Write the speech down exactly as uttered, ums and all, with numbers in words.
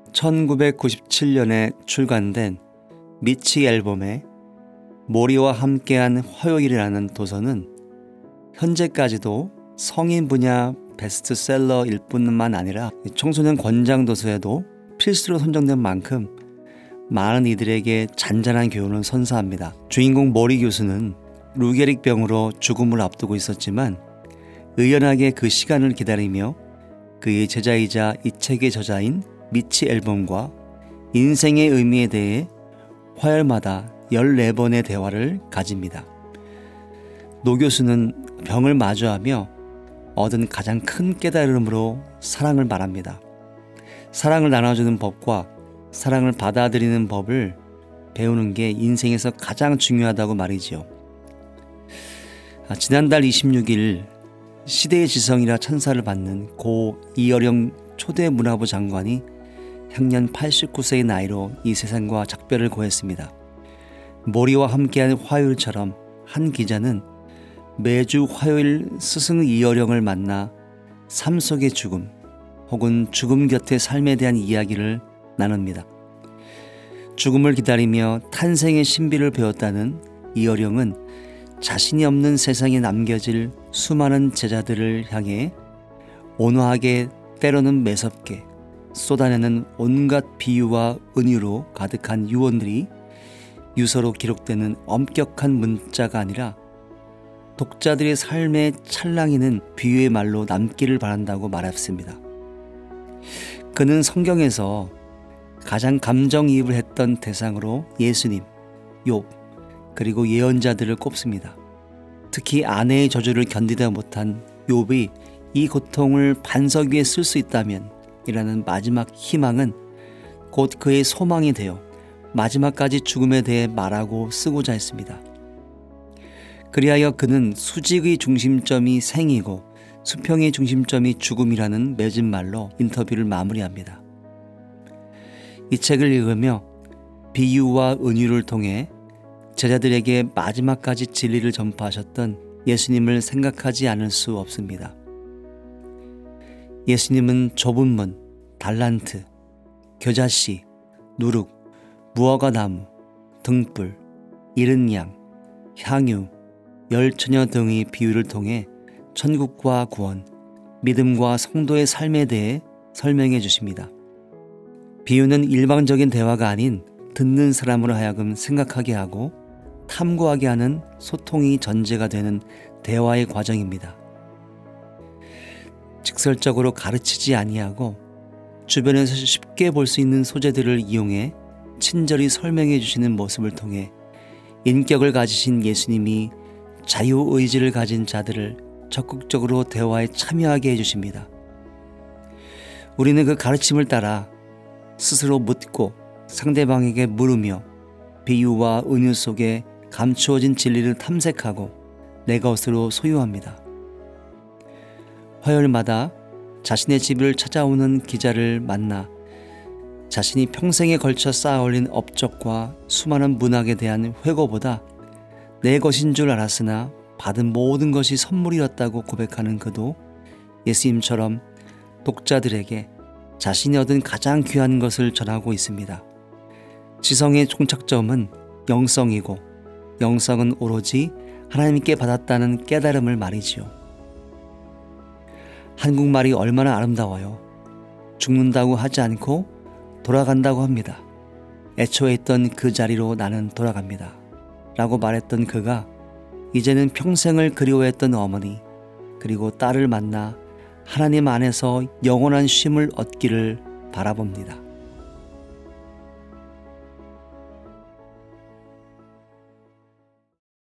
천구백구십칠 년에 출간된 미치 앨범의 모리와 함께한 화요일이라는 도서는 현재까지도 성인 분야 베스트셀러일 뿐만 아니라 청소년 권장 도서에도 필수로 선정된 만큼 많은 이들에게 잔잔한 교훈을 선사합니다. 주인공 모리 교수는 루게릭 병으로 죽음을 앞두고 있었지만 의연하게 그 시간을 기다리며 그의 제자이자 이 책의 저자인 미치 앨범과 인생의 의미에 대해 화요일마다 열네 번의 대화를 가집니다. 노 교수는 병을 마주하며 얻은 가장 큰 깨달음으로 사랑을 말합니다. 사랑을 나눠주는 법과 사랑을 받아들이는 법을 배우는 게 인생에서 가장 중요하다고 말이지요. 지난달 이십육 일 시대의 지성이라 찬사를 받는 고 이어령 초대 문화부 장관이 향년 팔십구 세의 나이로 이 세상과 작별을 고했습니다. 모리와 함께하는 화요일처럼 한 기자는 매주 화요일 스승 이어령을 만나 삶 속의 죽음 혹은 죽음 곁의 삶에 대한 이야기를 나눕니다. 죽음을 기다리며 탄생의 신비를 배웠다는 이어령은 자신이 없는 세상에 남겨질 수많은 제자들을 향해 온화하게 때로는 매섭게 쏟아내는 온갖 비유와 은유로 가득한 유언들이 유서로 기록되는 엄격한 문자가 아니라 독자들의 삶에 찰랑이는 비유의 말로 남기를 바란다고 말했습니다. 그는 성경에서 가장 감정이입을 했던 대상으로 예수님, 욥, 그리고 예언자들을 꼽습니다. 특히 아내의 저주를 견디다 못한 욥이 이 고통을 반석 위에 쓸 수 있다면 이라는 마지막 희망은 곧 그의 소망이 되어 마지막까지 죽음에 대해 말하고 쓰고자 했습니다. 그리하여 그는 수직의 중심점이 생이고 수평의 중심점이 죽음이라는 맺은 말로 인터뷰를 마무리합니다. 이 책을 읽으며 비유와 은유를 통해 제자들에게 마지막까지 진리를 전파하셨던 예수님을 생각하지 않을 수 없습니다. 예수님은 좁은 문, 달란트, 겨자씨, 누룩, 무화과 나무, 등불, 잃은 양, 향유, 열처녀 등의 비유를 통해 천국과 구원, 믿음과 성도의 삶에 대해 설명해 주십니다. 비유는 일방적인 대화가 아닌 듣는 사람으로 하여금 생각하게 하고 탐구하게 하는 소통이 전제가 되는 대화의 과정입니다. 직설적으로 가르치지 아니하고 주변에서 쉽게 볼 수 있는 소재들을 이용해 친절히 설명해 주시는 모습을 통해 인격을 가지신 예수님이 자유의지를 가진 자들을 적극적으로 대화에 참여하게 해주십니다. 우리는 그 가르침을 따라 스스로 묻고 상대방에게 물으며 비유와 은유 속에 감추어진 진리를 탐색하고 내 것으로 소유합니다. 화요일마다 자신의 집을 찾아오는 기자를 만나 자신이 평생에 걸쳐 쌓아올린 업적과 수많은 문학에 대한 회고보다 내 것인 줄 알았으나 받은 모든 것이 선물이었다고 고백하는 그도 예수님처럼 독자들에게 자신이 얻은 가장 귀한 것을 전하고 있습니다. 지성의 종착점은 영성이고 영성은 오로지 하나님께 받았다는 깨달음을 말이지요. 한국말이 얼마나 아름다워요. 죽는다고 하지 않고 돌아간다고 합니다. 애초에 있던 그 자리로 나는 돌아갑니다. 라고 말했던 그가 이제는 평생을 그리워했던 어머니 그리고 딸을 만나 하나님 안에서 영원한 쉼을 얻기를 바라봅니다.